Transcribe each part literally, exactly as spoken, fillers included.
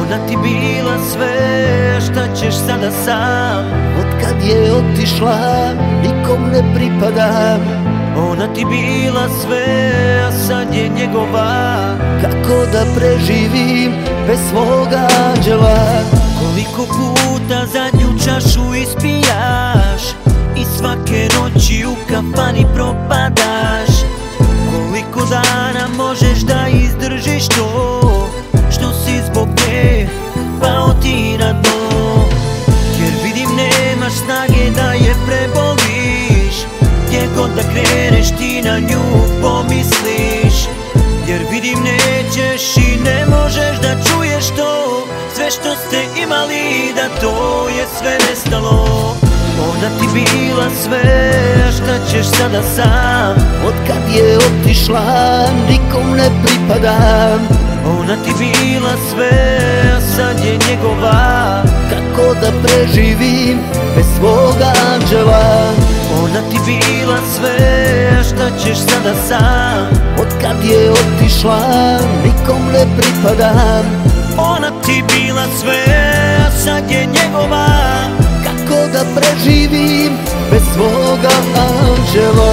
Ona ti bila sve, šta ćeš sada sam? Otkad je otišla, nikom ne pripadam. Ona ti bila sve, a sad je njegova. Kako da preživim bez svoga anđela? Koliko puta zadnju čašu ispijaš i svake noći u kafani propadaš? Koliko dana možeš da izdržiš to što si zbog nje pao ti na dno? Jer vidim nemaš snage da je preboliš, gdje god da kreneš ti na nju pomisliš. Jer vidim nećeš i ne možeš da čuješ to, sve što ste imali, da to je sve nestalo. Ona ti bila sve, a šta ćeš sada sam? Otkad je otišla, nikom ne pripadam. Ona ti bila sve, a sad je njegova. Kako da preživim bez svoga anđela? Ona ti bila sve, a šta ćeš sada sam? Otkad je otišla, nikom ne pripadam. Ona ti bila sve, a sad je njegova. Kako da preživim bez svoga anđela?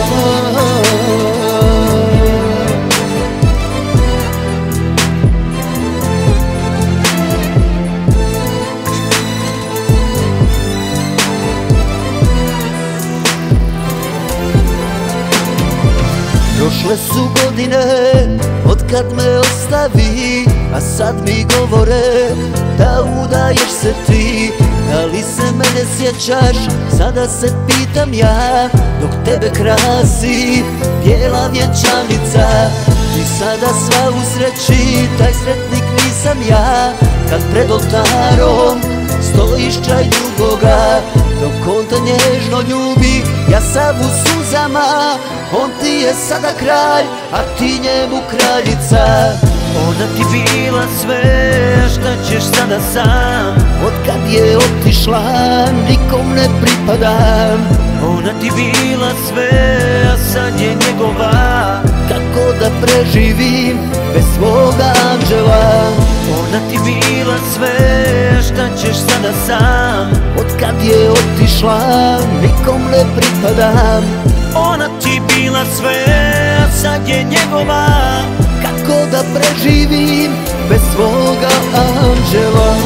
Prošle su godine otkad me ostavi, a sad mi govore da udaješ se ti. Da li se mene sjećaš, sada se pitam ja, dok tebe krasi bijela vjenčanica. Ti sada sva u sreći, taj sretnik nisam ja. Kad pred oltarom stojiš kraj drugoga, dok on te nježno ljubi, ja sav u suzama. On ti je sada kralj, a ti njemu kraljica. Ona ti bila sve, a šta ćeš sada sam? Otkad je otišla, nikom ne pripadam. Ona ti bila sve, a sad je njegova. Kako da preživim bez svoga anđela? Ona ti bila sve, a šta ćeš sada sam? Otkad je otišla, nikom ne pripadam. Ona ti bila sve, a sad je njegova. Kako da preživim bez svoga anđela?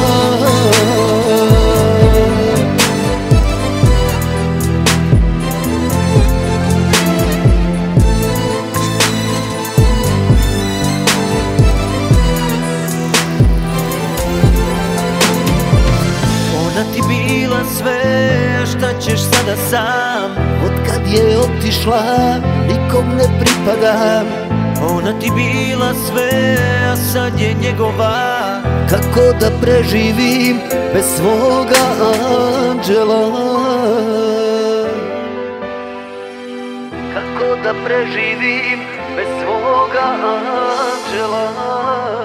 Ona ti bila sve, a šta ćeš sada sam? Otkad je otišla, nikom ne pripadam. Ona ti bila sve, a sad je njegova. Kako da preživim bez svoga anđela? Kako da preživim bez svoga anđela?